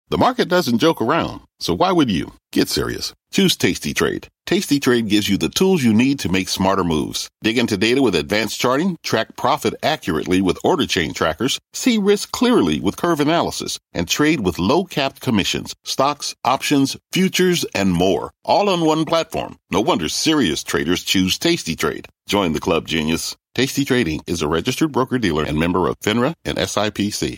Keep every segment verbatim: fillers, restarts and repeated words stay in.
The market doesn't joke around, so why would you? Get serious. Choose Tasty Trade. Tasty Trade gives you the tools you need to make smarter moves. Dig into data with advanced charting, track profit accurately with order chain trackers, see risk clearly with curve analysis, and trade with low-capped commissions, stocks, options, futures, and more. All on one platform. No wonder serious traders choose Tasty Trade. Join the club, genius. Tasty Trading is a registered broker-dealer and member of FINRA and S I P C.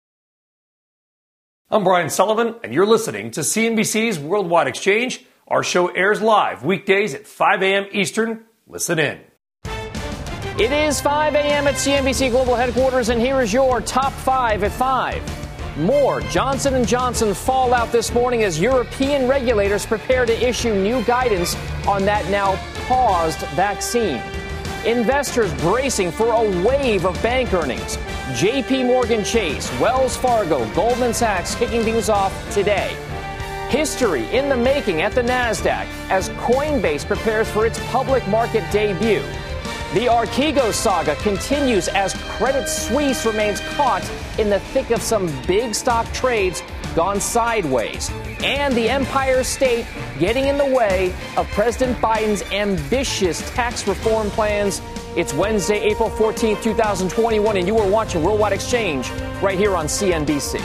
I'm Brian Sullivan, and you're listening to C N B C's Worldwide Exchange. Our show airs live weekdays at five a.m. Eastern. Listen in. It is five a.m. at C N B C Global Headquarters, and here is your top five at five. More Johnson and Johnson fallout this morning as European regulators prepare to issue new guidance on that now paused vaccine. Investors bracing for a wave of bank earnings. J P Morgan Chase, Wells Fargo, Goldman Sachs kicking things off today. History in the making at the NASDAQ as Coinbase prepares for its public market debut. The Archegos saga continues as Credit Suisse remains caught in the thick of some big stock trades gone sideways. And the Empire State getting in the way of President Biden's ambitious tax reform plans. It's Wednesday, April fourteenth, twenty twenty-one, and you are watching Worldwide Exchange right here on C N B C.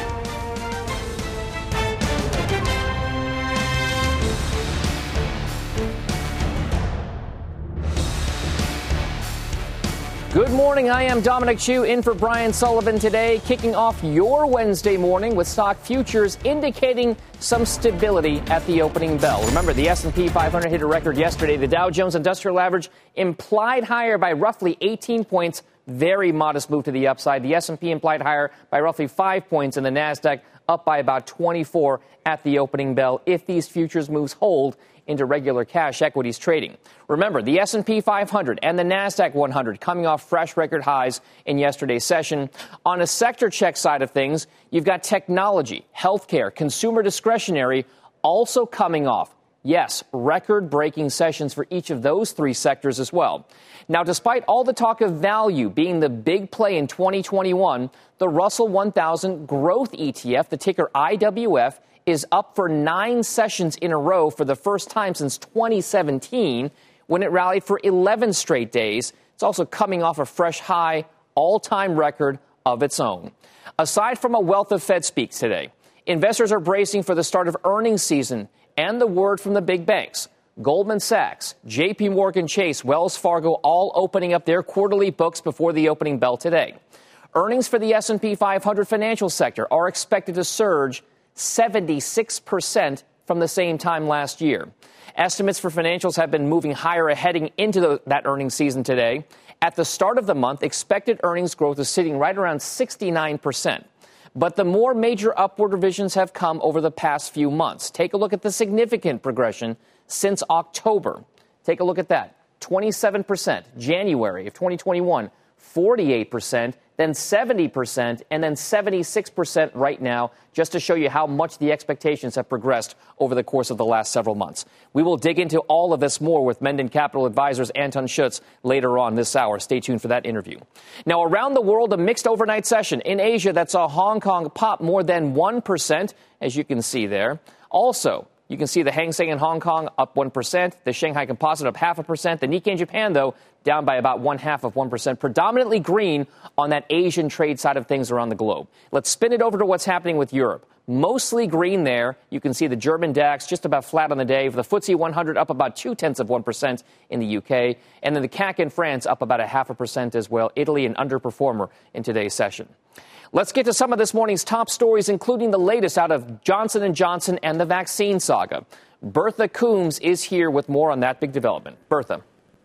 Good morning. I am Dominic Chu in for Brian Sullivan today, kicking off your Wednesday morning with stock futures indicating some stability at the opening bell. Remember, the S and P five hundred hit a record yesterday. The Dow Jones Industrial Average implied higher by roughly eighteen points. Very modest move to the upside. The S and P implied higher by roughly five points, and the NASDAQ up by about twenty-four at the opening bell if these futures moves hold into regular cash equities trading. Remember, the S and P five hundred and the NASDAQ one hundred coming off fresh record highs in yesterday's session. On a sector check side of things, you've got technology, healthcare, consumer discretionary also coming off. Yes, record-breaking sessions for each of those three sectors as well. Now, despite all the talk of value being the big play in twenty twenty-one, the Russell one thousand Growth E T F, the ticker I W F, is up for nine sessions in a row for the first time since twenty seventeen, when it rallied for eleven straight days. It's also coming off a fresh high, all-time record of its own. Aside from a wealth of Fed speaks today, investors are bracing for the start of earnings season and the word from the big banks. Goldman Sachs, J P Morgan Chase, Wells Fargo all opening up their quarterly books before the opening bell today. Earnings for the S and P five hundred financial sector are expected to surge seventy-six percent from the same time last year. Estimates for financials have been moving higher heading into the, that earnings season today. At the start of the month, expected earnings growth is sitting right around sixty-nine percent. But the more major upward revisions have come over the past few months. Take a look at the significant progression since October. Take a look at that. twenty-seven percent. January of twenty twenty-one, forty-eight percent. Then seventy percent, and then seventy-six percent right now, just to show you how much the expectations have progressed over the course of the last several months. We will dig into all of this more with Menden Capital Advisors Anton Schutz later on this hour. Stay tuned for that interview. Now, around the world, a mixed overnight session in Asia that saw Hong Kong pop more than one percent, as you can see there. Also, you can see the Hang Seng in Hong Kong up one percent, the Shanghai Composite up half a percent, the Nikkei in Japan, though, down by about one half of one percent, predominantly green on that Asian trade side of things around the globe. Let's spin it over to what's happening with Europe. Mostly green there. You can see the German DAX just about flat on the day. For the F T S E one hundred up about two-tenths of one percent in the U K. And then the C A C in France up about a half a percent as well. Italy an underperformer in today's session. Let's get to some of this morning's top stories, including the latest out of Johnson and Johnson and the vaccine saga. Bertha Coombs is here with more on that big development. Bertha.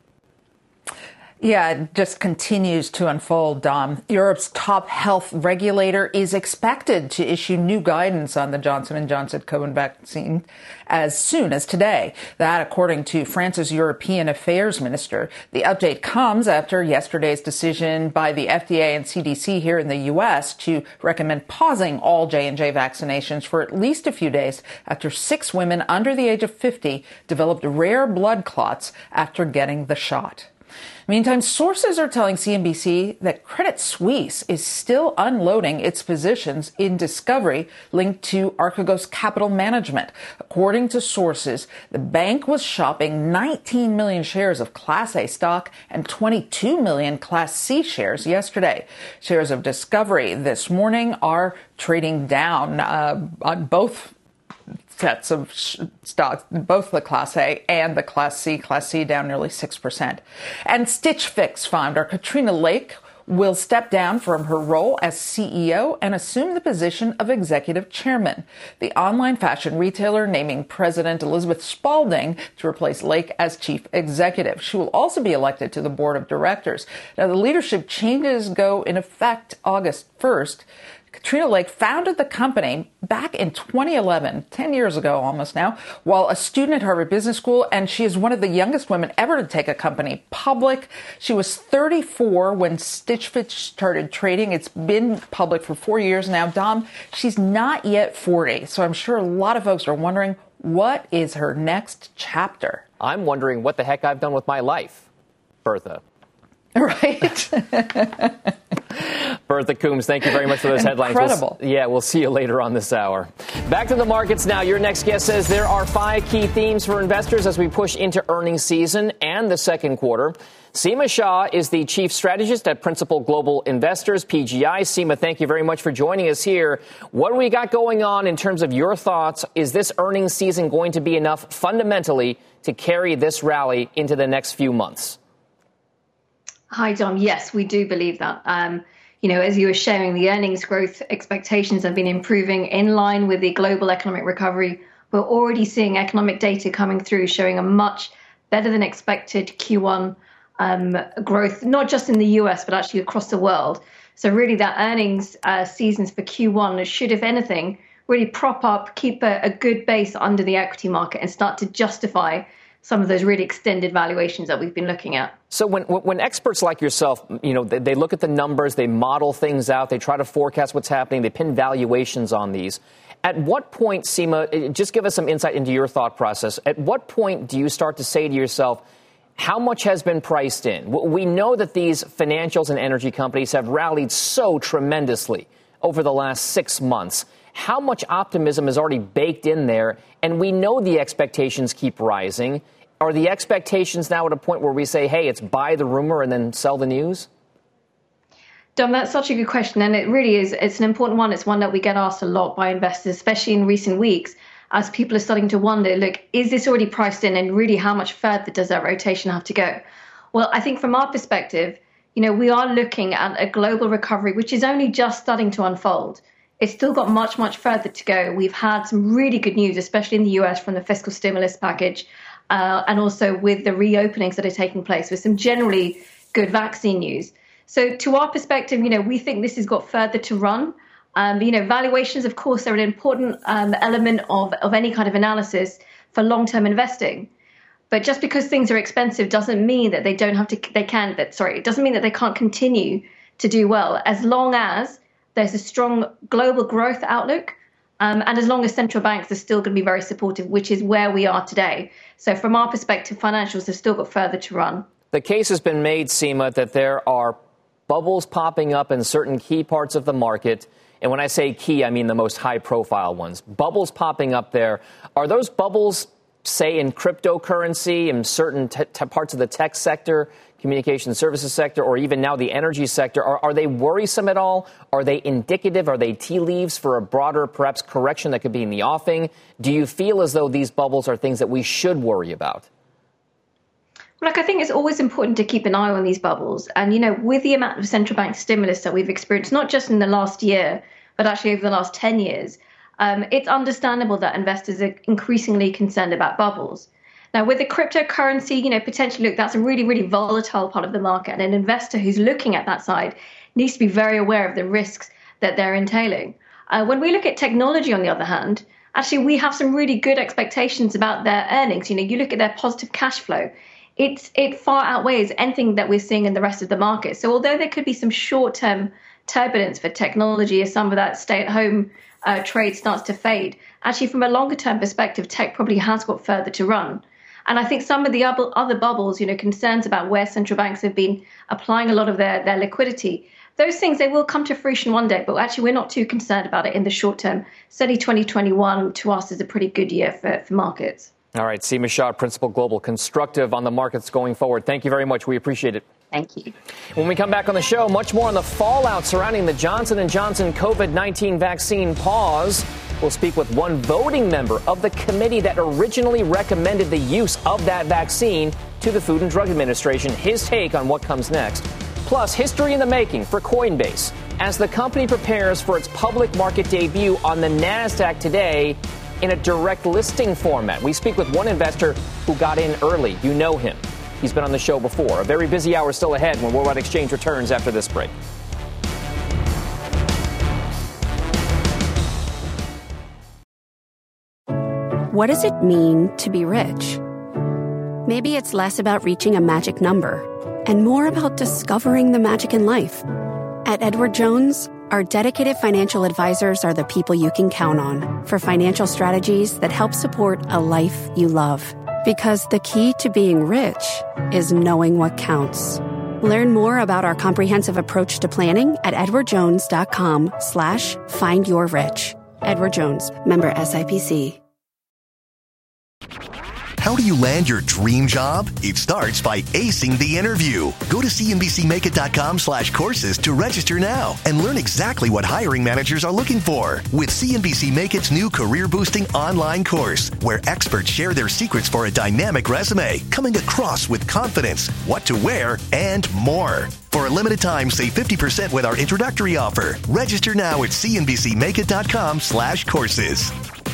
Yeah, it just continues to unfold, Dom. Europe's top health regulator is expected to issue new guidance on the Johnson and Johnson COVID vaccine as soon as today. That, according to France's European Affairs Minister. The update comes after yesterday's decision by the F D A and C D C here in the U S to recommend pausing all J and J vaccinations for at least a few days after six women under the age of fifty developed rare blood clots after getting the shot. Meantime, sources are telling C N B C that Credit Suisse is still unloading its positions in Discovery linked to Archegos Capital Management. According to sources, the bank was shopping nineteen million shares of Class A stock and twenty-two million Class C shares yesterday. Shares of Discovery this morning are trading down uh, on both sets of stocks, both the Class A and the Class C. Class C down nearly six percent. And Stitch Fix founder Katrina Lake will step down from her role as C E O and assume the position of executive chairman. The online fashion retailer naming President Elizabeth Spaulding to replace Lake as chief executive. She will also be elected to the board of directors. Now, the leadership changes go in effect August first. Katrina Lake founded the company back in twenty eleven, ten years ago almost now, while a student at Harvard Business School, and she is one of the youngest women ever to take a company public. She was thirty-four when Stitch Fix started trading. It's been public for four years now. Dom, she's not yet forty, so I'm sure a lot of folks are wondering, what is her next chapter? I'm wondering what the heck I've done with my life, Bertha. Right. Bertha Coombs, thank you very much for those headlines. Incredible. We'll, yeah, we'll see you later on this hour. Back to the markets now. Your next guest says there are five key themes for investors as we push into earnings season and the second quarter. Seema Shah is the chief strategist at Principal Global Investors, P G I. Seema, thank you very much for joining us here. What do we got going on in terms of your thoughts? Is this earnings season going to be enough fundamentally to carry this rally into the next few months? Hi, Dom. Yes, we do believe that. Um, you know, as you were sharing, the earnings growth expectations have been improving in line with the global economic recovery. We're already seeing economic data coming through showing a much better than expected Q one um, growth, not just in the U S, but actually across the world. So really that earnings uh, seasons for Q one should, if anything, really prop up, keep a, a good base under the equity market and start to justify some of those really extended valuations that we've been looking at. So when when experts like yourself, you know, they, they look at the numbers, they model things out, they try to forecast what's happening, they pin valuations on these. At what point, Seema, just give us some insight into your thought process. At what point do you start to say to yourself, how much has been priced in? We know that these financials and energy companies have rallied so tremendously over the last six months. How much optimism is already baked in there? And we know the expectations keep rising. Are the expectations now at a point where we say, hey, it's buy the rumor and then sell the news? Dom, that's such a good question. And it really is. It's an important one. It's one that we get asked a lot by investors, especially in recent weeks, as people are starting to wonder, look, is this already priced in? And really, how much further does that rotation have to go? Well, I think from our perspective, you know, we are looking at a global recovery, which is only just starting to unfold. It's still got much, much further to go. We've had some really good news, especially in the U S from the fiscal stimulus package, uh, and also with the reopenings that are taking place with some generally good vaccine news. So to our perspective, you know, we think this has got further to run. Um, you know, valuations, of course, are an important um, element of, of any kind of analysis for long-term investing. But just because things are expensive doesn't mean that they don't have to, they can, that, sorry, it doesn't mean that they can't continue to do well, as long as there's a strong global growth outlook, um, and as long as central banks are still going to be very supportive, which is where we are today. So from our perspective, financials have still got further to run. The case has been made, Seema, that there are bubbles popping up in certain key parts of the market. And when I say key, I mean the most high-profile ones. Bubbles popping up there. Are those bubbles, say, in cryptocurrency, in certain t- t- parts of the tech sector, communication services sector, or even now the energy sector? Are, are they worrisome at all? Are they indicative? Are they tea leaves for a broader, perhaps, correction that could be in the offing? Do you feel as though these bubbles are things that we should worry about? Look, I think it's always important to keep an eye on these bubbles. And, you know, with the amount of central bank stimulus that we've experienced, not just in the last year, but actually over the last ten years, um, it's understandable that investors are increasingly concerned about bubbles. Now, with the cryptocurrency, you know, potentially, look, that's a really, really volatile part of the market. And an investor who's looking at that side needs to be very aware of the risks that they're entailing. Uh, when we look at technology, on the other hand, actually, we have some really good expectations about their earnings. You know, you look at their positive cash flow. It's, it far outweighs anything that we're seeing in the rest of the market. So although there could be some short-term turbulence for technology as some of that stay-at-home uh, trade starts to fade, actually from a longer-term perspective, tech probably has got further to run. And I think some of the other bubbles, you know, concerns about where central banks have been applying a lot of their, their liquidity, those things, they will come to fruition one day. But actually, we're not too concerned about it in the short term. Certainly twenty twenty-one to us is a pretty good year for, for markets. All right. Seema Shah, Principal Global, constructive on the markets going forward. Thank you very much. We appreciate it. Thank you. When we come back on the show, much more on the fallout surrounding the Johnson and Johnson COVID nineteen vaccine pause. We'll speak with one voting member of the committee that originally recommended the use of that vaccine to the Food and Drug Administration. His take on what comes next. Plus, history in the making for Coinbase as the company prepares for its public market debut on the NASDAQ today in a direct listing format. We speak with one investor who got in early. You know him. He's been on the show before. A very busy hour still ahead when Worldwide Exchange returns after this break. What does it mean to be rich? Maybe it's less about reaching a magic number and more about discovering the magic in life. At Edward Jones, our dedicated financial advisors are the people you can count on for financial strategies that help support a life you love. Because the key to being rich is knowing what counts. Learn more about our comprehensive approach to planning at edwardjones.com slash find your rich. Edward Jones, member S I P C. How do you land your dream job? It starts by acing the interview. Go to cnbcmakeit.com slash courses to register now and learn exactly what hiring managers are looking for with C N B C Make It's new career boosting online course, where experts share their secrets for a dynamic resume, coming across with confidence, what to wear, and more. For a limited time, save fifty percent with our introductory offer. Register now at cnbcmakeit.com slash courses.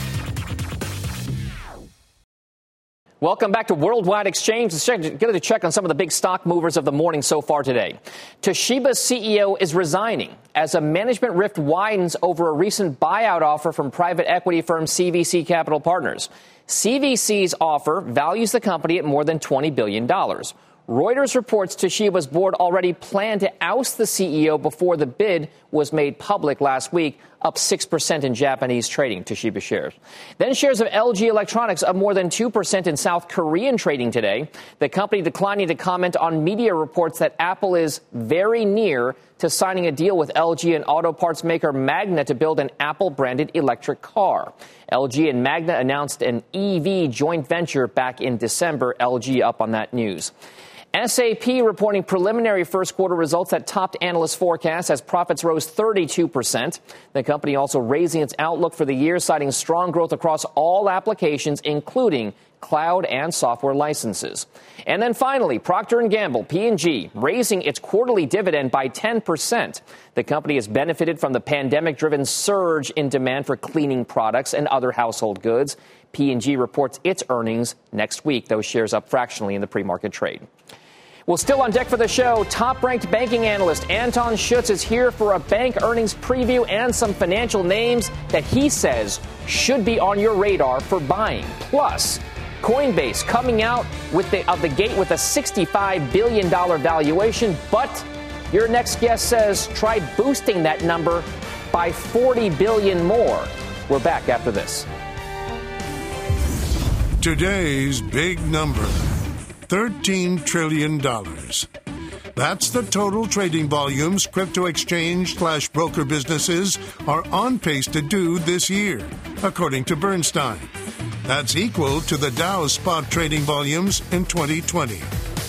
Welcome back to Worldwide Exchange. Let's check, get a check on some of the big stock movers of the morning so far today. Toshiba's C E O is resigning as a management rift widens over a recent buyout offer from private equity firm C V C Capital Partners. C V C's offer values the company at more than twenty billion dollars. Reuters reports Toshiba's board already planned to oust the C E O before the bid was made public last week, up six percent in Japanese trading, Toshiba shares. Then shares of L G Electronics up more than two percent in South Korean trading today. The company declining to comment on media reports that Apple is very near to signing a deal with L G and auto parts maker Magna to build an Apple-branded electric car. L G and Magna announced an E V joint venture back in December. L G up on that news. S A P reporting preliminary first quarter results that topped analyst forecasts as profits rose thirty-two percent. The company also raising its outlook for the year, citing strong growth across all applications, including cloud and software licenses. And then finally, Procter and Gamble, P and G, raising its quarterly dividend by ten percent. The company has benefited from the pandemic-driven surge in demand for cleaning products and other household goods. P and G reports its earnings next week. Those shares up fractionally in the pre-market trade. Well, still on deck for the show, top-ranked banking analyst Anton Schutz is here for a bank earnings preview and some financial names that he says should be on your radar for buying. Plus, Coinbase coming out with the, of the gate with a sixty-five billion dollars valuation, but your next guest says try boosting that number by forty billion dollars more. We're back after this. Today's big number, thirteen trillion dollars. That's the total trading volumes crypto exchange slash broker businesses are on pace to do this year, according to Bernstein. That's equal to the Dow's spot trading volumes in twenty twenty.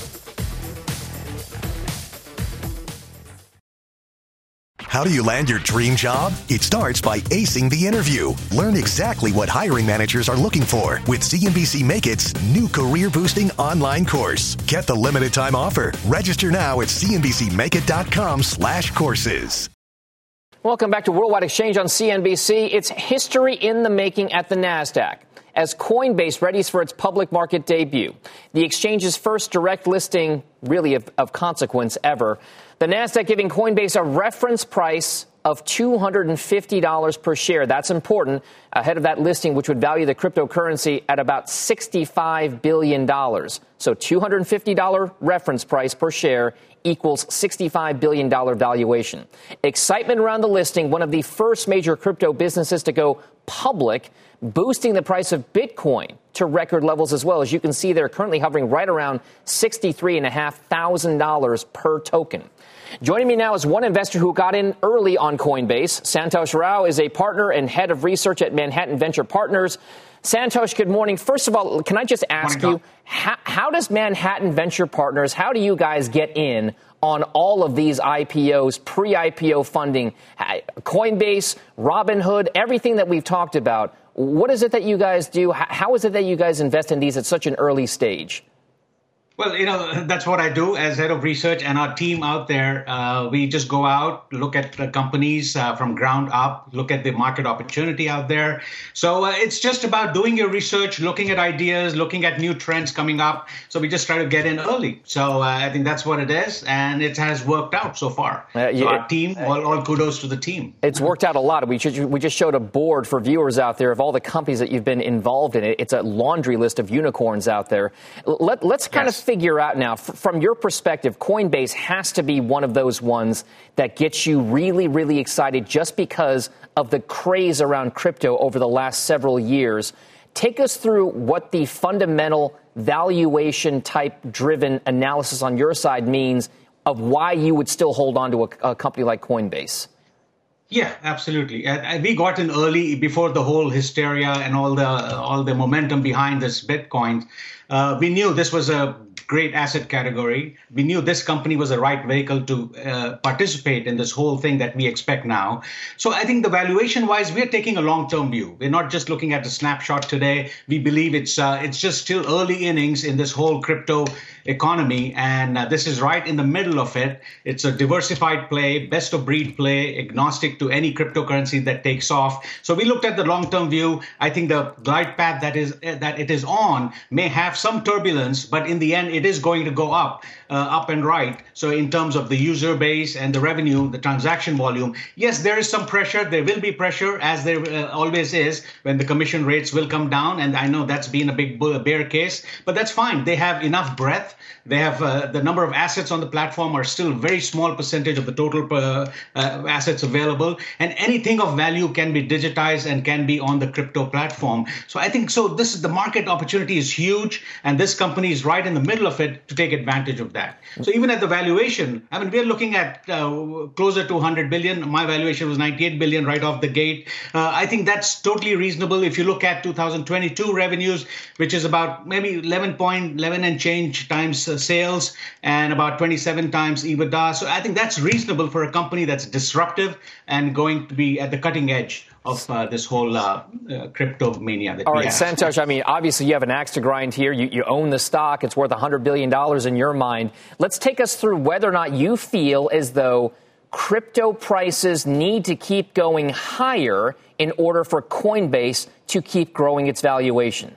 How do you land your dream job? It starts by acing the interview. Learn exactly what hiring managers are looking for with C N B C Make It's new career-boosting online course. Get the limited time offer. Register now at cnbcmakeit.com slash courses. Welcome back to Worldwide Exchange on C N B C. It's history in the making at the NASDAQ as Coinbase readies for its public market debut. The exchange's first direct listing, really of, of consequence ever. The NASDAQ giving Coinbase a reference price of two hundred fifty dollars per share. That's important, ahead of that listing, which would value the cryptocurrency at about sixty-five billion dollars. So two hundred fifty dollars reference price per share equals sixty-five billion dollars valuation. Excitement around the listing, one of the first major crypto businesses to go public. boosting the price of Bitcoin to record levels as well. As you can see, they're currently hovering right around sixty-three thousand five hundred dollars per token. Joining me now is one investor who got in early on Coinbase. Santosh Rao is a partner and head of research at Manhattan Venture Partners. Santosh, good morning. First of all, can I just ask you, how, how does Manhattan Venture Partners, how do you guys get in on all of these I P Os, pre-I P O funding, Coinbase, Robinhood, everything that we've talked about? What is it that you guys do? How is it that you guys invest in these at such an early stage? Well, you know, that's what I do as head of research, and our team out there, uh, we just go out, look at the companies uh, from ground up, look at the market opportunity out there. So uh, it's just about doing your research, looking at ideas, looking at new trends coming up. So we just try to get in early. So uh, I think that's what it is, and it has worked out so far. Uh, yeah, so our team, all, all kudos to the team. It's worked out a lot. We, should, we just showed a board for viewers out there of all the companies that you've been involved in. It's a laundry list of unicorns out there. Let, let's kind yes. of figure out now, f- from your perspective, Coinbase has to be one of those ones that gets you really, really excited just because of the craze around crypto over the last several years. Take us through what the fundamental valuation type driven analysis on your side means of why you would still hold on to a, a company like Coinbase. Yeah, absolutely. Uh, we got in early before the whole hysteria and all the uh, all the momentum behind this Bitcoin. Uh, we knew this was a great asset category. We knew this company was the right vehicle to uh, participate in this whole thing that we expect now. So I think the valuation wise, we're taking a long-term view. We're not just looking at the snapshot today. We believe it's uh, it's just still early innings in this whole crypto economy. And uh, this is right in the middle of it. It's a diversified play, best of breed play, agnostic to any cryptocurrency that takes off. So we looked at the long-term view. I think the glide path that is that it is on may have some turbulence, but in the end, it is going to go up, uh, up and right. So in terms of the user base and the revenue, the transaction volume, yes, there is some pressure. There will be pressure, as there uh, always is, when the commission rates will come down. And I know that's been a big bear case, but that's fine. They have enough breadth. They have uh, the number of assets on the platform are still a very small percentage of the total uh, uh, assets available. And anything of value can be digitized and can be on the crypto platform. So I think so. This is the market opportunity is huge. And this company is right in the middle of it to take advantage of that. So even at the valuation, I mean, we're looking at uh, closer to one hundred billion. My valuation was ninety-eight billion right off the gate. Uh, I think that's totally reasonable. If you look at two thousand twenty-two revenues, which is about maybe eleven point eleven and change times uh, sales and about twenty-seven times EBITDA. So I think that's reasonable for a company that's disruptive and going to be at the cutting edge of uh, this whole uh, uh, crypto mania that All we right, have. Santosh, I mean, obviously you have an axe to grind here. You, you own the stock. It's worth one hundred billion dollars in your mind. Let's take us through whether or not you feel as though crypto prices need to keep going higher in order for Coinbase to keep growing its valuation.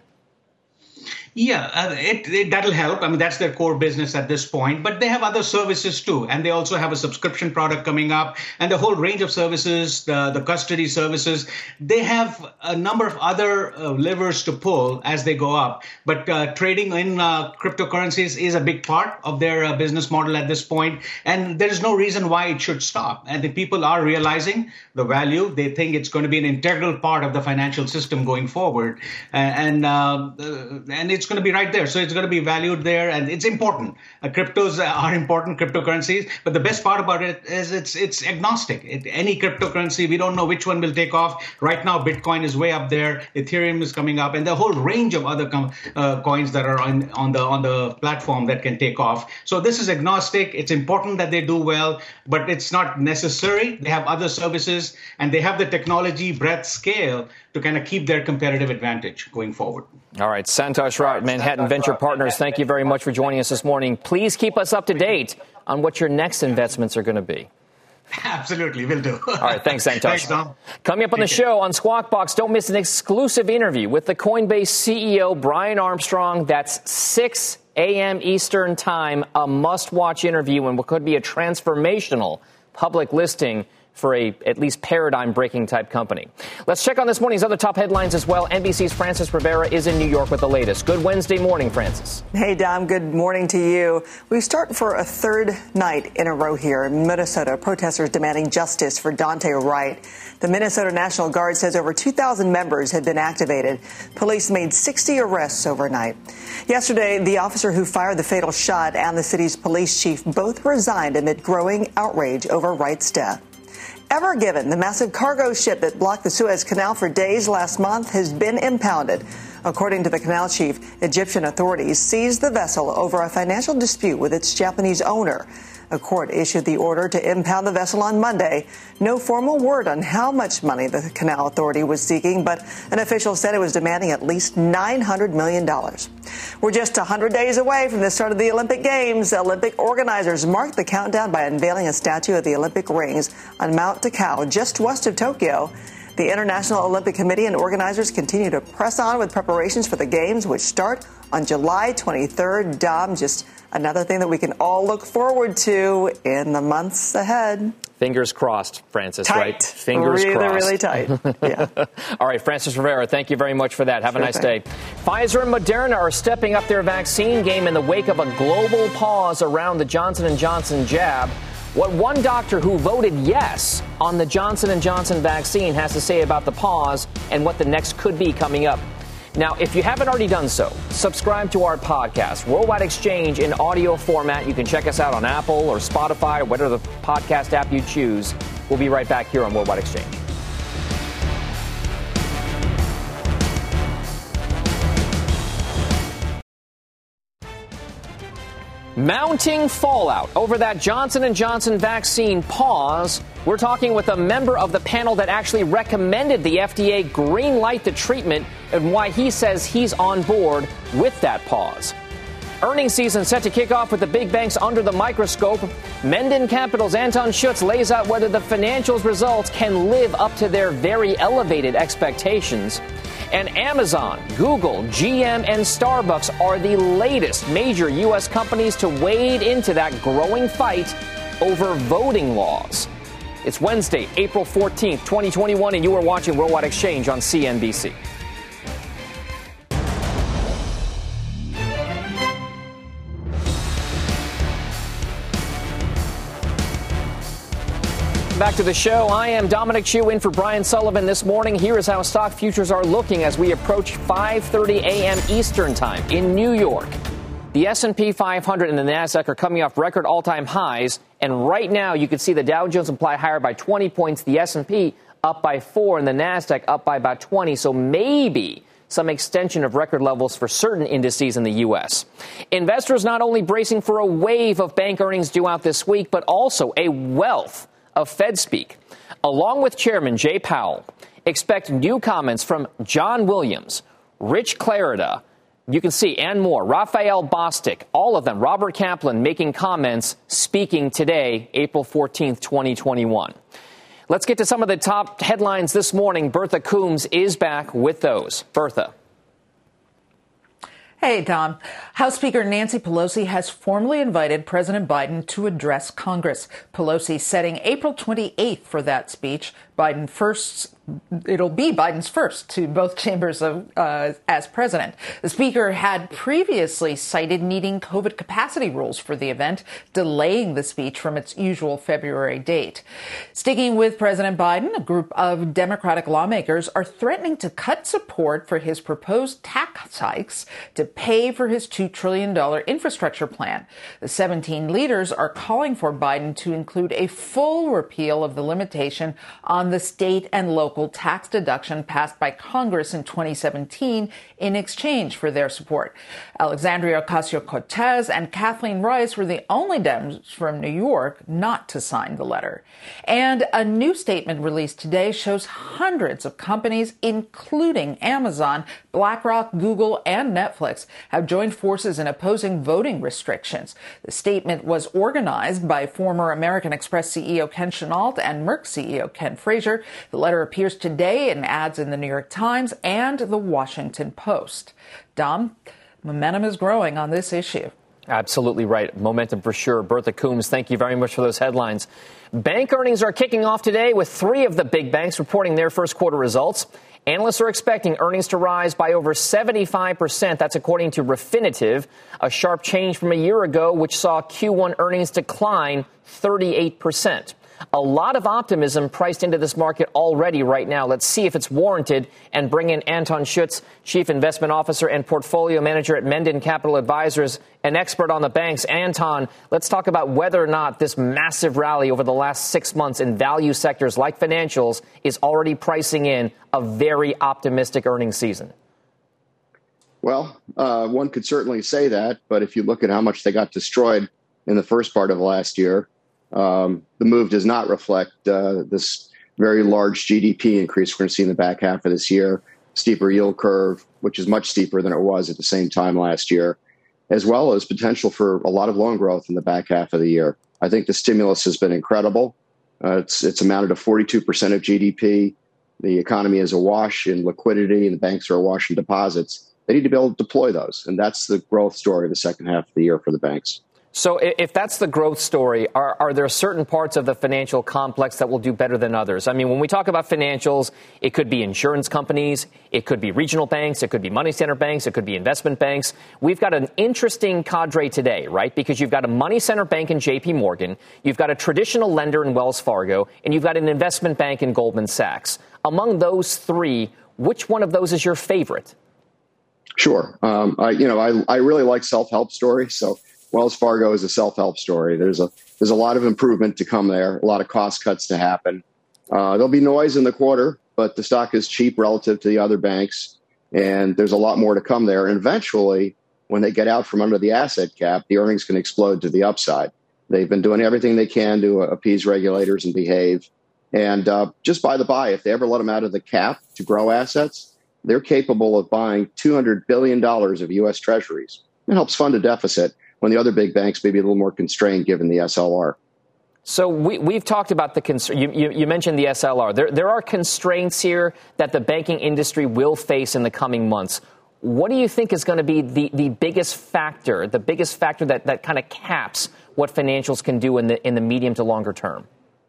Yeah, uh, it, it, that'll help. I mean, that's their core business at this point. But they have other services, too. And they also have a subscription product coming up and a whole range of services, the, the custody services. They have a number of other uh, levers to pull as they go up. But uh, trading in uh, cryptocurrencies is a big part of their uh, business model at this point. And there is no reason why it should stop. And the people are realizing the value. They think it's going to be an integral part of the financial system going forward. Uh, and uh, and it's It's going to be right there. So it's going to be valued there. And it's important. Uh, cryptos are important, cryptocurrencies. But the best part about it is it's it's agnostic. It, any cryptocurrency, we don't know which one will take off. Right now, Bitcoin is way up there. Ethereum is coming up. And the whole range of other com- uh, coins that are on, on the on the platform that can take off. So this is agnostic. It's important that they do well. But it's not necessary. They have other services. And they have the technology, breadth, scale to kind of keep their competitive advantage going forward. All right, Santosh Rao, Manhattan Venture Partners, thank you very much for joining us this morning. Please keep us up to date on what your next investments are going to be. Absolutely, will do. All right, thanks, Santosh. Thanks, Tom. Coming up on the show on Squawk Box, don't miss an exclusive interview with the Coinbase C E O, Brian Armstrong. That's six a.m. Eastern Time, a must-watch interview and what could be a transformational public listing for a at least paradigm-breaking type company. Let's check on this morning's other top headlines as well. N B C's Frances Rivera is in New York with the latest. Good Wednesday morning, Frances. Hey, Dom. Good morning to you. We start for a third night in a row here in Minnesota. Protesters demanding justice for Daunte Wright. The Minnesota National Guard says over two thousand members had been activated. Police made sixty arrests overnight. Yesterday, the officer who fired the fatal shot and the city's police chief both resigned amid growing outrage over Wright's death. Ever Given, the massive cargo ship that blocked the Suez Canal for days last month, has been impounded. According to the canal chief, Egyptian authorities seized the vessel over a financial dispute with its Japanese owner. A court issued the order to impound the vessel on Monday. No formal word on how much money the Canal Authority was seeking, but an official said it was demanding at least nine hundred million dollars. We're just one hundred days away from the start of the Olympic Games. Olympic organizers marked the countdown by unveiling a statue of the Olympic rings on Mount Takao, just west of Tokyo. The International Olympic Committee and organizers continue to press on with preparations for the Games, which start on July twenty-third. Dom, just another thing that we can all look forward to in the months ahead. Fingers crossed, Frances, tight. Right? Fingers really, crossed. Really, really tight. Yeah. All right, Frances Rivera, thank you very much for that. Have sure a nice thing. day. Pfizer and Moderna are stepping up their vaccine game in the wake of a global pause around the Johnson and Johnson jab. What one doctor who voted yes on the Johnson and Johnson vaccine has to say about the pause and what the next could be coming up. Now, if you haven't already done so, subscribe to our podcast, Worldwide Exchange, in audio format. You can check us out on Apple or Spotify or whatever the podcast app you choose. We'll be right back here on Worldwide Exchange. Mounting fallout over that Johnson and Johnson vaccine pause. We're talking with a member of the panel that actually recommended the F D A green light the treatment and why he says he's on board with that pause. Earnings season set to kick off with the big banks under the microscope. Menden Capital's Anton Schutz lays out whether the financials results can live up to their very elevated expectations. And Amazon, Google, G M, and Starbucks are the latest major U S companies to wade into that growing fight over voting laws. It's Wednesday, April fourteenth, twenty twenty-one, and you are watching Worldwide Exchange on C N B C. Back to the show. I am Dominic Chu in for Brian Sullivan this morning. Here is how stock futures are looking as we approach five thirty a.m. Eastern time in New York. The S and P five hundred and the NASDAQ are coming off record all-time highs. And right now you can see the Dow Jones imply higher by twenty points, the S and P up by four, and the NASDAQ up by about twenty. So maybe some extension of record levels for certain indices in the U S. Investors not only bracing for a wave of bank earnings due out this week, but also a wealth of Fed speak. Along with Chairman Jay Powell, expect new comments from John Williams, Rich Clarida, you can see, and more. Raphael Bostic, all of them. Robert Kaplan making comments, speaking today, April fourteenth, twenty twenty-one. Let's get to some of the top headlines this morning. Bertha Coombs is back with those. Bertha. Hey, Tom. House Speaker Nancy Pelosi has formally invited President Biden to address Congress. Pelosi setting April twenty-eighth for that speech. Biden first. It'll be Biden's first to both chambers of uh, as president. The speaker had previously cited needing COVID capacity rules for the event, delaying the speech from its usual February date. Sticking with President Biden, a group of Democratic lawmakers are threatening to cut support for his proposed tax hikes to pay for his two trillion dollars infrastructure plan. The seventeen leaders are calling for Biden to include a full repeal of the limitation on the state and local tax deduction passed by Congress in twenty seventeen in exchange for their support. Alexandria Ocasio-Cortez and Kathleen Rice were the only Dems from New York not to sign the letter. And a new statement released today shows hundreds of companies, including Amazon, BlackRock, Google, and Netflix, have joined forces in opposing voting restrictions. The statement was organized by former American Express C E O Ken Chenault and Merck C E O Ken Frazier. The letter appears today in ads in the New York Times and the Washington Post. Dom, momentum is growing on this issue. Absolutely right. Momentum for sure. Bertha Coombs, thank you very much for those headlines. Bank earnings are kicking off today with three of the big banks reporting their first quarter results. Analysts are expecting earnings to rise by over seventy-five percent. That's according to Refinitiv, a sharp change from a year ago, which saw Q one earnings decline thirty-eight percent. A lot of optimism priced into this market already right now. Let's see if it's warranted and bring in Anton Schutz, Chief Investment Officer and Portfolio Manager at Menden Capital Advisors, an expert on the banks. Anton, let's talk about whether or not this massive rally over the last six months in value sectors like financials is already pricing in a very optimistic earnings season. Well, uh, one could certainly say that. But if you look at how much they got destroyed in the first part of last year, Um, the move does not reflect uh, this very large G D P increase we're going to see in the back half of this year, steeper yield curve, which is much steeper than it was at the same time last year, as well as potential for a lot of loan growth in the back half of the year. I think the stimulus has been incredible. Uh, it's, it's amounted to forty-two percent of G D P. The economy is awash in liquidity and the banks are awash in deposits. They need to be able to deploy those. And that's the growth story of the second half of the year for the banks. So if that's the growth story, are, are there certain parts of the financial complex that will do better than others? I mean, when we talk about financials, it could be insurance companies, it could be regional banks, it could be money center banks, it could be investment banks. We've got an interesting cadre today, right? Because you've got a money center bank in J P Morgan, you've got a traditional lender in Wells Fargo, and you've got an investment bank in Goldman Sachs. Among those three, which one of those is your favorite? Sure. Um, I, you know, I, I really like self-help stories. So Wells Fargo is a self-help story. There's a there's a lot of improvement to come there, a lot of cost cuts to happen. Uh, there'll be noise in the quarter, but the stock is cheap relative to the other banks, and there's a lot more to come there. And eventually, when they get out from under the asset cap, the earnings can explode to the upside. They've been doing everything they can to appease regulators and behave. And uh, just by the by, if they ever let them out of the cap to grow assets, they're capable of buying two hundred billion dollars of U S Treasuries. It helps fund a deficit when the other big banks may be a little more constrained given the S L R. So we, we've talked about the – you, you, you mentioned the S L R. There, there are constraints here that the banking industry will face in the coming months. What do you think is going to be the, the biggest factor, the biggest factor that, that kind of caps what financials can do in the in the medium to longer term?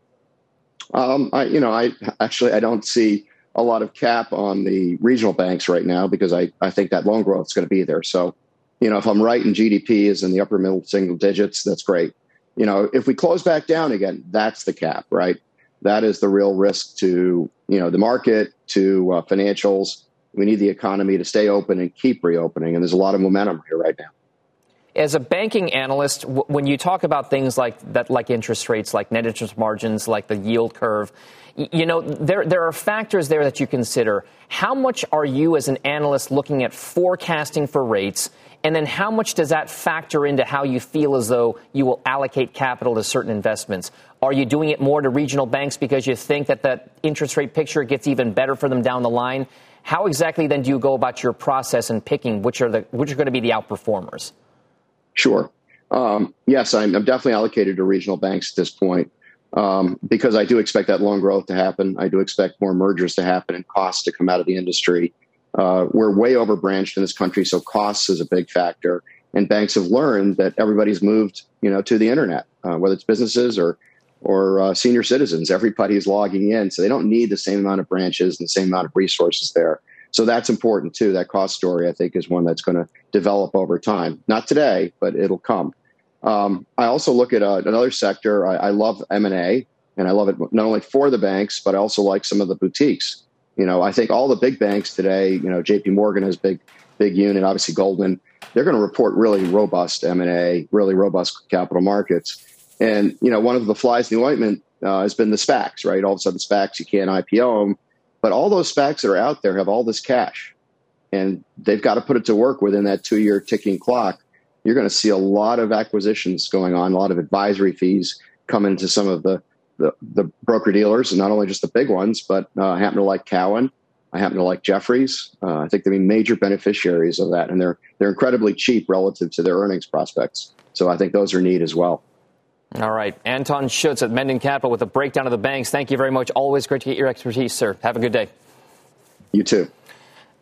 Um, I, you know, I actually I don't see a lot of cap on the regional banks right now because I, I think that loan growth is going to be there. So, you know, if I'm right and G D P is in the upper middle single digits, that's great. You know, if we close back down again, that's the cap, right? That is the real risk to, you know, the market, to uh, financials. We need the economy to stay open and keep reopening. And there's a lot of momentum here right now. As a banking analyst, w- when you talk about things like that, like interest rates, like net interest margins, like the yield curve, y- you know, there there are factors there that you consider. How much are you as an analyst looking at forecasting for rates? And then how much does that factor into how you feel as though you will allocate capital to certain investments? Are you doing it more to regional banks because you think that that interest rate picture gets even better for them down the line? How exactly then do you go about your process in picking which are the which are going to be the outperformers? Sure. Um, yes, I'm, I'm definitely allocated to regional banks at this point um, because I do expect that loan growth to happen. I do expect more mergers to happen and costs to come out of the industry. Uh, we're way over branched in this country, so costs is a big factor. And banks have learned that everybody's moved, you know, to the internet, uh, whether it's businesses or or uh, senior citizens. Everybody's logging in, so they don't need the same amount of branches and the same amount of resources there. So that's important too. That cost story, I think, is one that's going to develop over time. Not today, but it'll come. Um, I also look at uh, another sector. I, I love M and A, and I love it not only for the banks, but I also like some of the boutiques. You know, I think all the big banks today, you know, J P Morgan has big, big unit, obviously Goldman, they're going to report really robust M and A, really robust capital markets. And, you know, one of the flies in the ointment uh, has been the SPACs, right? All of a sudden SPACs, you can't I P O them. But all those SPACs that are out there have all this cash, and they've got to put it to work within that two-year ticking clock. You're going to see a lot of acquisitions going on, a lot of advisory fees come into some of the The, the broker dealers, and not only just the big ones, but uh, I happen to like Cowen. I happen to like Jefferies. Uh, I think they'll be major beneficiaries of that, and they're they're incredibly cheap relative to their earnings prospects. So I think those are neat as well. All right. Anton Schutz at Menden Capital with a breakdown of the banks. Thank you very much. Always great to get your expertise, sir. Have a good day. You too.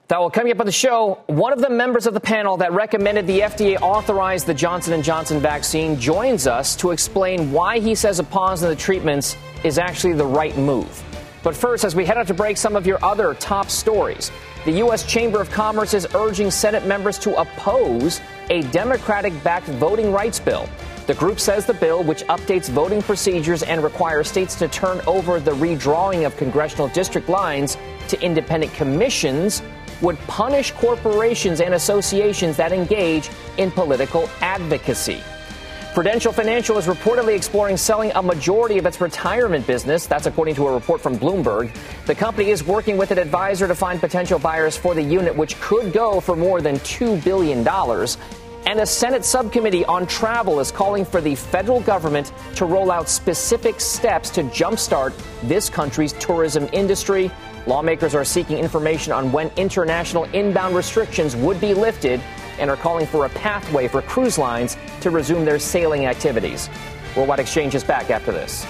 That will coming up on the show. One of the members of the panel that recommended the F D A authorize the Johnson and Johnson vaccine joins us to explain why he says a pause in the treatments is actually the right move. But first, as we head out to break, some of your other top stories. The U S Chamber of Commerce is urging Senate members to oppose a Democratic-backed voting rights bill. The group says the bill, which updates voting procedures and requires states to turn over the redrawing of congressional district lines to independent commissions, would punish corporations and associations that engage in political advocacy. Prudential Financial is reportedly exploring selling a majority of its retirement business. That's according to a report from Bloomberg. The company is working with an advisor to find potential buyers for the unit, which could go for more than two billion dollars. And a Senate subcommittee on travel is calling for the federal government to roll out specific steps to jumpstart this country's tourism industry. Lawmakers are seeking information on when international inbound restrictions would be lifted and are calling for a pathway for cruise lines to resume their sailing activities. Worldwide Exchange is back after this.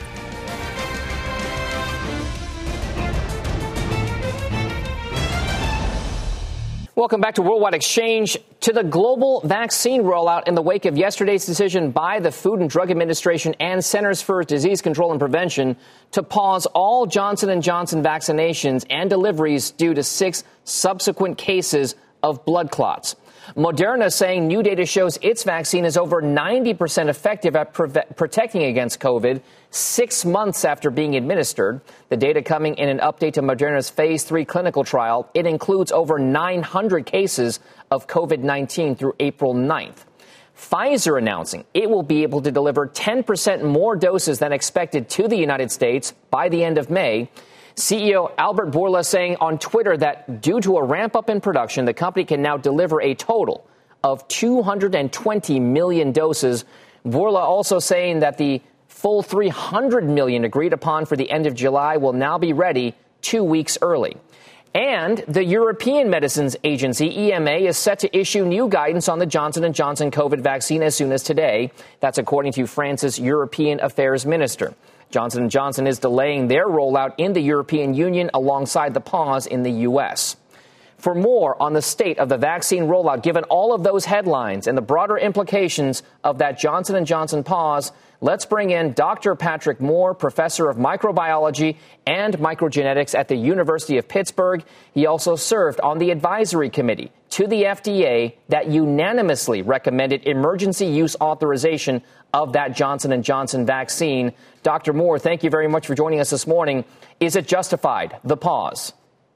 Welcome back to Worldwide Exchange. To the global vaccine rollout in the wake of yesterday's decision by the Food and Drug Administration and Centers for Disease Control and Prevention to pause all Johnson and Johnson vaccinations and deliveries due to six subsequent cases of blood clots. Moderna saying new data shows its vaccine is over ninety percent effective at pre- protecting against COVID six months after being administered. The data coming in an update to Moderna's phase three clinical trial. It includes over nine hundred cases of COVID nineteen through April ninth. Pfizer announcing it will be able to deliver ten percent more doses than expected to the United States by the end of May. C E O Albert Bourla saying on Twitter that due to a ramp up in production, the company can now deliver a total of two hundred twenty million doses. Bourla also saying that the full three hundred million agreed upon for the end of July will now be ready two weeks early. And the European Medicines Agency, E M A, is set to issue new guidance on the Johnson and Johnson COVID vaccine as soon as today. That's according to France's European Affairs Minister. Johnson and Johnson is delaying their rollout in the European Union alongside the pause in the U S. For more on the state of the vaccine rollout, given all of those headlines and the broader implications of that Johnson and Johnson pause, let's bring in Doctor Patrick Moore, professor of microbiology and microgenetics at the University of Pittsburgh. He also served on the advisory committee to the F D A that unanimously recommended emergency use authorization of that Johnson and Johnson vaccine. Doctor Moore, thank you very much for joining us this morning. Is it justified, the pause?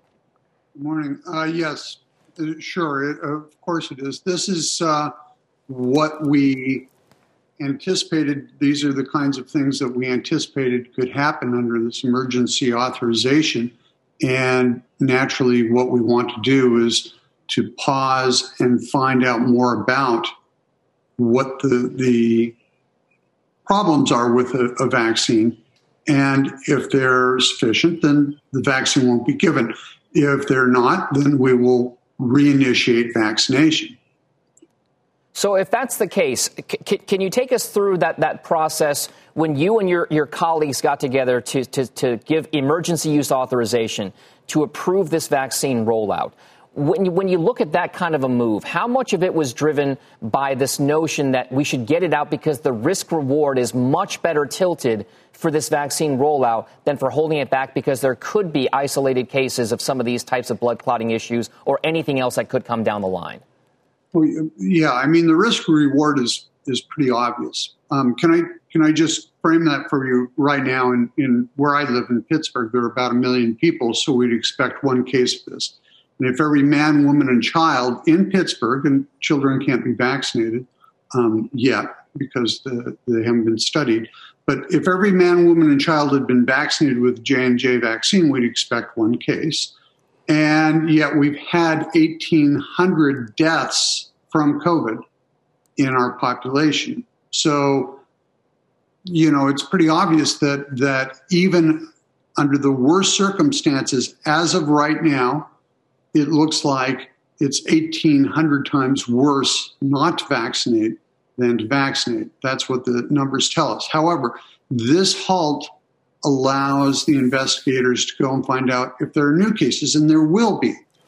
Good morning. Uh, yes, sure. It, of course it is. This is uh, what we anticipated. These are the kinds of things that we anticipated could happen under this emergency authorization. And naturally, what we want to do is to pause and find out more about what the, the problems are with a, a vaccine. And if they're sufficient, then the vaccine won't be given. If they're not, then we will reinitiate vaccination. So if that's the case, c- can you take us through that, that process when you and your, your colleagues got together to, to, to give emergency use authorization to approve this vaccine rollout? When you, when you look at that kind of a move, how much of it was driven by this notion that we should get it out because the risk reward is much better tilted for this vaccine rollout than for holding it back because there could be isolated cases of some of these types of blood clotting issues or anything else that could come down the line? Well, yeah, I mean, the risk reward is is pretty obvious. Um, can I can I just frame that for you right now? In, in where I live in Pittsburgh, there are about a million people, so we'd expect one case of this. And if every man, woman, and child in Pittsburgh, and children can't be vaccinated um, yet because the, they haven't been studied, but if every man, woman, and child had been vaccinated with J and J vaccine, we'd expect one case. And yet we've had eighteen hundred deaths from COVID in our population. So, you know, it's pretty obvious that that even under the worst circumstances, as of right now, it looks like it's eighteen hundred times worse not to vaccinate than to vaccinate. That's what the numbers tell us. However, this halt allows the investigators to go and find out if there are new cases, and there will be.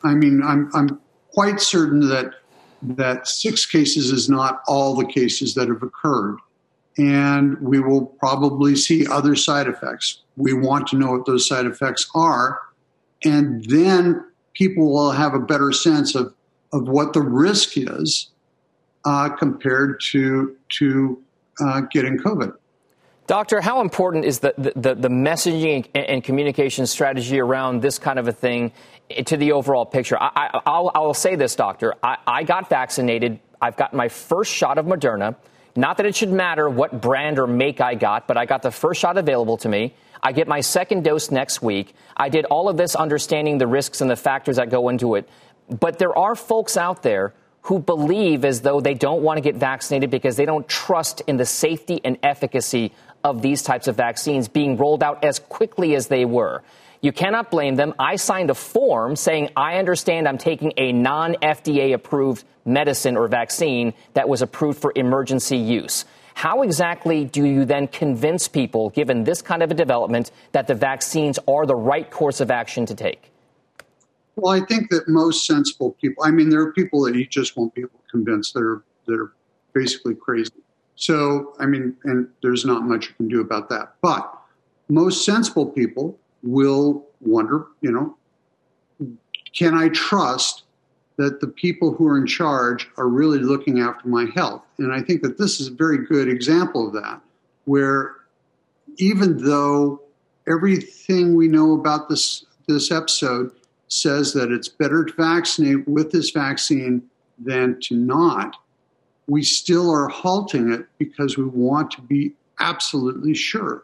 I mean, I'm I'm quite certain that that six cases is not all the cases that have occurred. And we will probably see other side effects. We want to know what those side effects are. And then people will have a better sense of, of what the risk is uh, compared to, to uh, getting COVID. Doctor, how important is the, the, the messaging and communication strategy around this kind of a thing to the overall picture? I, I, I'll, I'll say this, Doctor. I, I got vaccinated. I've got my first shot of Moderna. Not that it should matter what brand or make I got, but I got the first shot available to me. I get my second dose next week. I did all of this understanding the risks and the factors that go into it. But there are folks out there who believe as though they don't want to get vaccinated because they don't trust in the safety and efficacy of these types of vaccines being rolled out as quickly as they were. You cannot blame them. I signed a form saying I understand I'm taking a non-F D A approved medicine or vaccine that was approved for emergency use. How exactly do you then convince people, given this kind of a development, that the vaccines are the right course of action to take? Well, I think that most sensible people, I mean, there are people that you just won't be able to convince that are, that are basically crazy. So, I mean, and there's not much you can do about that. But most sensible people will wonder, you know, can I trust that the people who are in charge are really looking after my health? And I think that this is a very good example of that, where even though everything we know about this, this episode says that it's better to vaccinate with this vaccine than to not, we still are halting it because we want to be absolutely sure.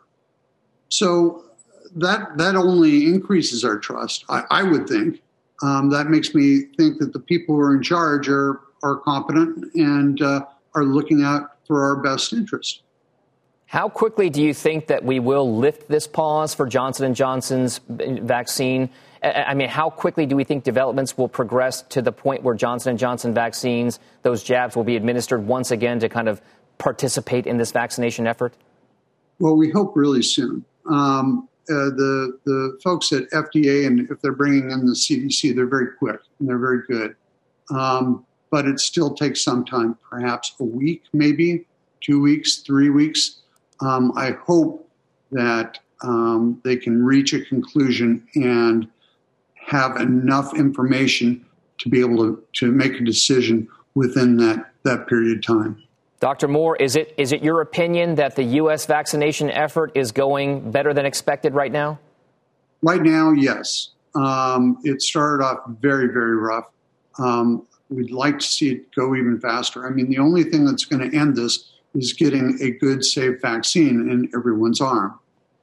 So that that only increases our trust, I, I would think. Um, that makes me think that the people who are in charge are, are competent and uh, are looking out for our best interest. How quickly do you think that we will lift this pause for Johnson and Johnson's vaccine? I mean, how quickly do we think developments will progress to the point where Johnson and Johnson vaccines, those jabs, will be administered once again to kind of participate in this vaccination effort? Well, we hope really soon. Um, uh, the the folks at F D A, and if they're bringing in the C D C, they're very quick and they're very good. Um, but it still takes some time, perhaps a week, maybe two weeks, three weeks. Um, I hope that um, they can reach a conclusion and have enough information to be able to, to make a decision within that, that period of time. Doctor Moore, is it is it your opinion that the U S vaccination effort is going better than expected right now? Right now, yes. Um, it started off very, very rough. Um, we'd like to see it go even faster. I mean, the only thing that's going to end this is getting a good, safe vaccine in everyone's arm.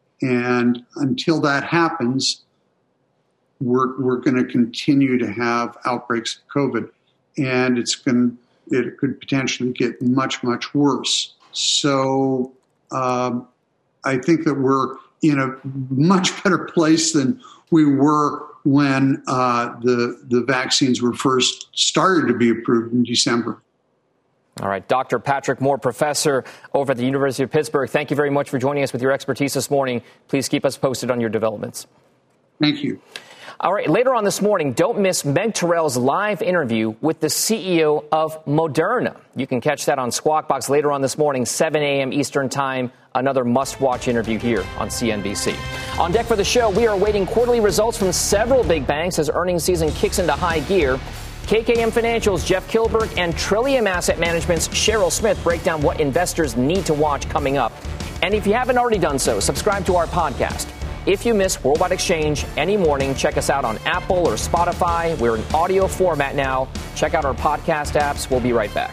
And until that happens, we're we're going to continue to have outbreaks of COVID, and it's going it could potentially get much, much worse. So um, I think that we're in a much better place than we were when uh, the the vaccines were first started to be approved in December. All right. Doctor Patrick Moore, professor over at the University of Pittsburgh, thank you very much for joining us with your expertise this morning. Please keep us posted on your developments. Thank you. All right. Later on this morning, don't miss Meg Terrell's live interview with the C E O of Moderna. You can catch that on Squawk Box later on this morning, seven a.m. Eastern time. Another must-watch interview here on C N B C. On deck for the show, we are awaiting quarterly results from several big banks as earnings season kicks into high gear. K K M Financial's Jeff Kilberg and Trillium Asset Management's Cheryl Smith break down what investors need to watch coming up. And if you haven't already done so, subscribe to our podcast. If you miss Worldwide Exchange any morning, check us out on Apple or Spotify. We're in audio format now. Check out our podcast apps. We'll be right back.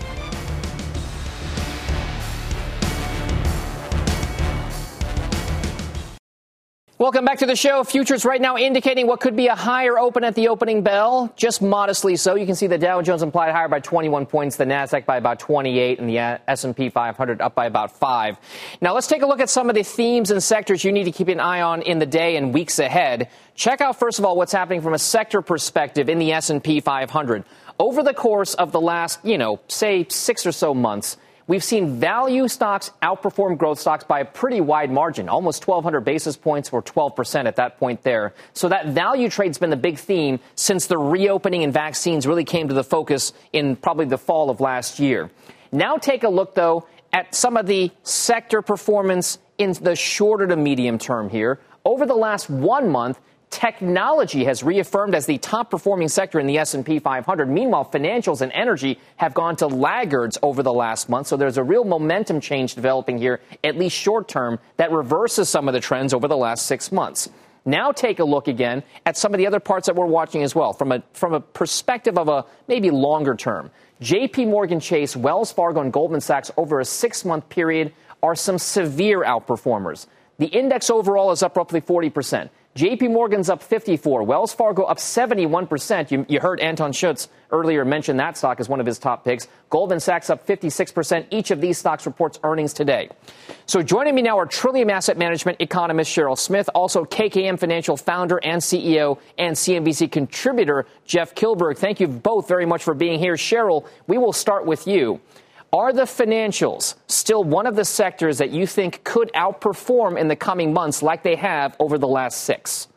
Welcome back to the show. Futures right now indicating what could be a higher open at the opening bell, just modestly so. You can see the Dow Jones implied higher by twenty-one points, the Nasdaq by about twenty-eight, and the S and P five hundred up by about five. Now let's take a look at some of the themes and sectors you need to keep an eye on in the day and weeks ahead. Check out, first of all, what's happening from a sector perspective in the S and P five hundred. Over the course of the last, you know, say six or so months, we've seen value stocks outperform growth stocks by a pretty wide margin, almost twelve hundred basis points or twelve percent at that point there. So that value trade's been the big theme since the reopening and vaccines really came to the focus in probably the fall of last year. Now take a look, though, at some of the sector performance in the shorter to medium term here. Over the last one month, technology has reaffirmed as the top performing sector in the S and P five hundred. Meanwhile, financials and energy have gone to laggards over the last month. So there's a real momentum change developing here, at least short term, that reverses some of the trends over the last six months. Now take a look again at some of the other parts that we're watching as well from a from a perspective of a maybe longer term. J P Morgan Chase, Wells Fargo, and Goldman Sachs over a six-month period are some severe outperformers. The index overall is up roughly forty percent. J P Morgan's up fifty-four, Wells Fargo up seventy-one percent. You, you heard Anton Schutz earlier mention that stock as one of his top picks. Goldman Sachs up fifty-six percent. Each of these stocks reports earnings today. So joining me now are Trillium Asset Management economist Cheryl Smith, also K K M Financial founder and C E O and C N B C contributor Jeff Kilberg. Thank you both very much for being here. Cheryl, we will start with you. Are the financials still one of the sectors that you think could outperform in the coming months like they have over the last six?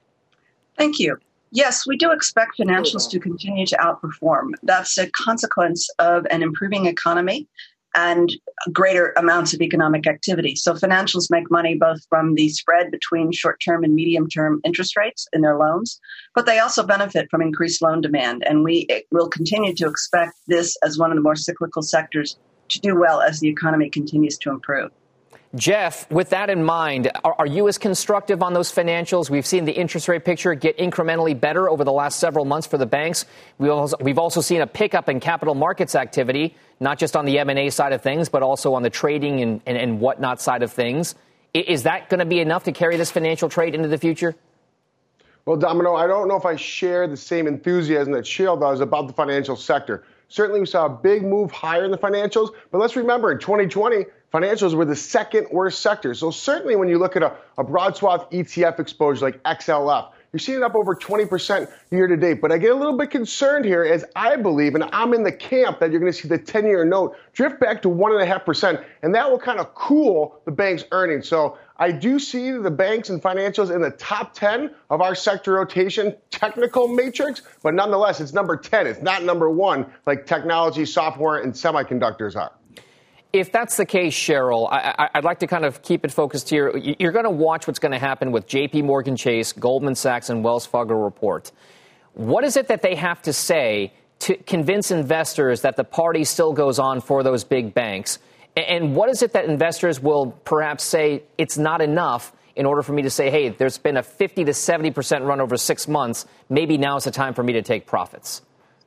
Thank you. Yes, we do expect financials to continue to outperform. That's a consequence of an improving economy and greater amounts of economic activity. So financials make money both from the spread between short-term and medium-term interest rates in their loans, but they also benefit from increased loan demand. And we will continue to expect this as one of the more cyclical sectors to do well as the economy continues to improve. Jeff, with that in mind, are, are you as constructive on those financials? We've seen the interest rate picture get incrementally better over the last several months for the banks. We also, we've also seen a pickup in capital markets activity, not just on the M and A side of things, but also on the trading and, and, and whatnot side of things. Is that going to be enough to carry this financial trade into the future? Well, Domino, I don't know if I share the same enthusiasm that Cheryl does about the financial sector. Certainly, we saw a big move higher in the financials, but let's remember in twenty twenty, financials were the second worst sector. So certainly when you look at a, a broad swath E T F exposure like X L F, you're seeing it up over twenty percent year to date. But I get a little bit concerned here as I believe, and I'm in the camp that you're going to see the ten-year note drift back to one point five percent, and that will kind of cool the bank's earnings. So I do see the banks and financials in the top ten of our sector rotation technical matrix, but nonetheless, it's number ten. It's not number one like technology, software, and semiconductors are. If that's the case, Cheryl, I, I'd like to kind of keep it focused here. You're going to watch what's going to happen with J P Morgan Chase, Goldman Sachs, and Wells Fargo report. What is it that they have to say to convince investors that the party still goes on for those big banks? And what is it that investors will perhaps say it's not enough in order for me to say, hey, there's been a fifty to seventy percent run over six months. Maybe now is the time for me to take profits?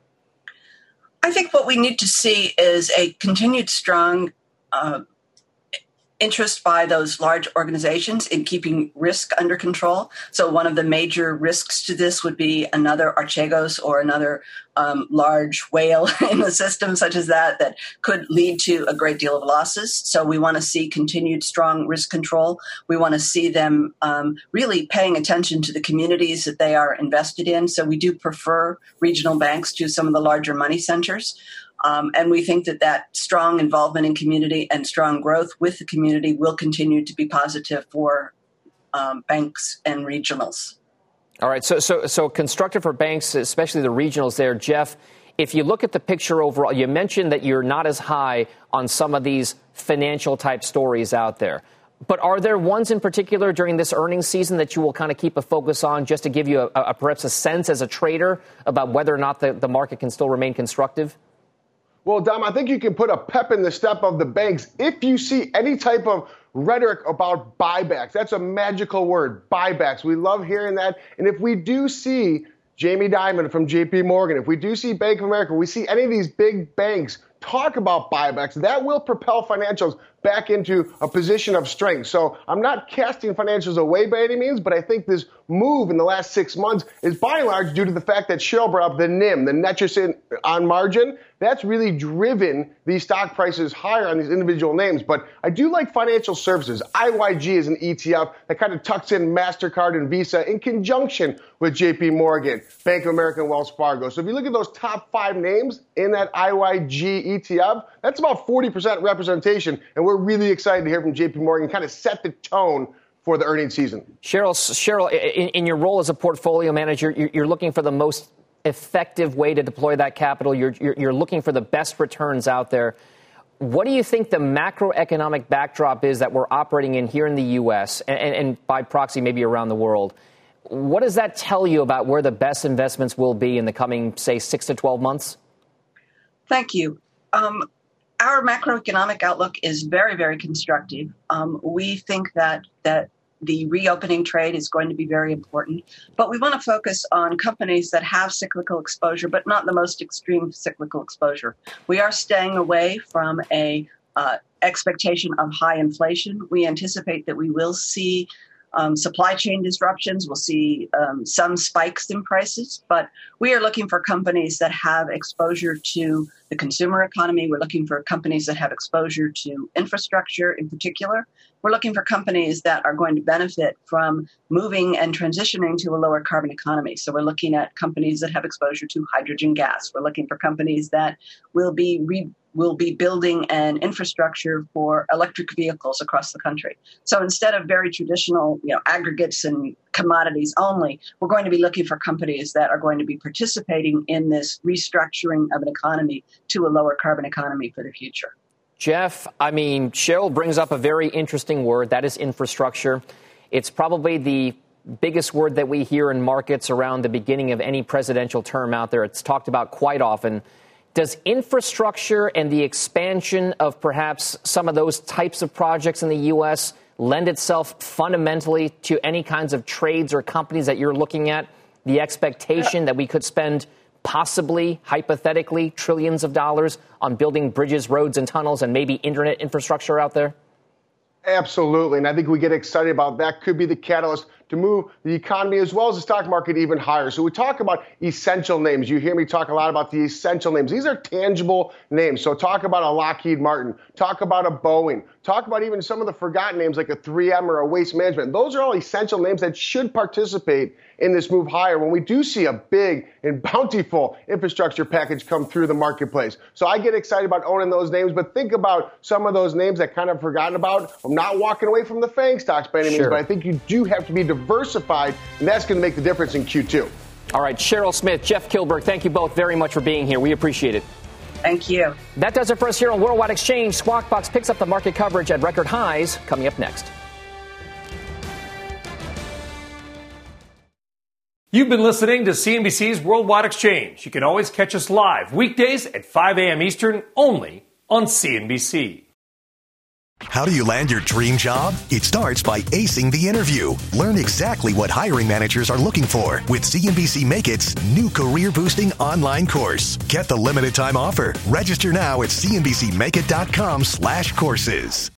I think what we need to see is a continued strong uh, interest by those large organizations in keeping risk under control. So one of the major risks to this would be another Archegos or another um, large whale in the system such as that, that could lead to a great deal of losses. So we want to see continued strong risk control. We want to see them um, really paying attention to the communities that they are invested in. So we do prefer regional banks to some of the larger money centers. Um, and we think that that strong involvement in community and strong growth with the community will continue to be positive for um, banks and regionals. All right. So, so, so constructive for banks, especially the regionals there. Jeff, if you look at the picture overall, you mentioned that you're not as high on some of these financial type stories out there. But are there ones in particular during this earnings season that you will kind of keep a focus on just to give you a, a perhaps a sense as a trader about whether or not the, the market can still remain constructive? Well, Dom, I think you can put a pep in the step of the banks if you see any type of rhetoric about buybacks. That's a magical word, buybacks. We love hearing that. And if we do see Jamie Dimon from J P Morgan, if we do see Bank of America, we see any of these big banks talk about buybacks, that will propel financials back into a position of strength. So I'm not casting financials away by any means, but I think this move in the last six months is by and large due to the fact that Cheryl brought up the N I M, the net interest on margin. That's really driven these stock prices higher on these individual names. But I do like financial services. I Y G is an E T F that kind of tucks in MasterCard and Visa in conjunction with J P Morgan, Bank of America, and Wells Fargo. So if you look at those top five names in that I Y G E T F, that's about forty percent representation. And we're really excited to hear from J P Morgan kind of set the tone for the earnings season. Cheryl, Cheryl, in, in your role as a portfolio manager, you're, you're looking for the most effective way to deploy that capital. You're, you're, you're looking for the best returns out there. What do you think the macroeconomic backdrop is that we're operating in here in the U S and, and, and by proxy maybe around the world? What does that tell you about where the best investments will be in the coming, say, six to twelve months? Thank you. Um, our macroeconomic outlook is very, very constructive. Um, we think that that the reopening trade is going to be very important, but we want to focus on companies that have cyclical exposure, but not the most extreme cyclical exposure. We are staying away from a uh, expectation of high inflation. We anticipate that we will see Um, supply chain disruptions. We'll see um, some spikes in prices, but we are looking for companies that have exposure to the consumer economy. We're looking for companies that have exposure to infrastructure in particular. We're looking for companies that are going to benefit from moving and transitioning to a lower carbon economy. So we're looking at companies that have exposure to hydrogen gas. We're looking for companies that will be re- will be building an infrastructure for electric vehicles across the country. So instead of very traditional, you know, aggregates and commodities only, we're going to be looking for companies that are going to be participating in this restructuring of an economy to a lower carbon economy for the future. Jeff, I mean, Cheryl brings up a very interesting word. That is infrastructure. It's probably the biggest word that we hear in markets around the beginning of any presidential term out there. It's talked about quite often. Does infrastructure and the expansion of perhaps some of those types of projects in the U S lend itself fundamentally to any kinds of trades or companies that you're looking at? The expectation that we could spend possibly, hypothetically, trillions of dollars on building bridges, roads, and tunnels, and maybe internet infrastructure out there? Absolutely. And I think we get excited about that. Could be the catalyst to move the economy as well as the stock market even higher. So we talk about essential names. You hear me talk a lot about the essential names. These are tangible names. So talk about a Lockheed Martin, talk about a Boeing, talk about even some of the forgotten names like a three M or a Waste Management. Those are all essential names that should participate in this move higher when we do see a big and bountiful infrastructure package come through the marketplace. So I get excited about owning those names, but think about some of those names that kind of forgotten about. I'm not walking away from the FANG stocks by any means, Sure. but I think you do have to be diversified, and that's going to make the difference in Q two. All right, Cheryl Smith, Jeff Kilberg, thank you both very much for being here. We appreciate it. Thank you. That does it for us here on Worldwide Exchange. Squawk Box picks up the market coverage at record highs coming up next. You've been listening to C N B C's Worldwide Exchange. You can always catch us live weekdays at five a.m. Eastern only on C N B C. How do you land your dream job? It starts by acing the interview. Learn exactly what hiring managers are looking for with C N B C Make It's new career-boosting online course. Get the limited time offer. Register now at cnbcmakeit.com slash courses.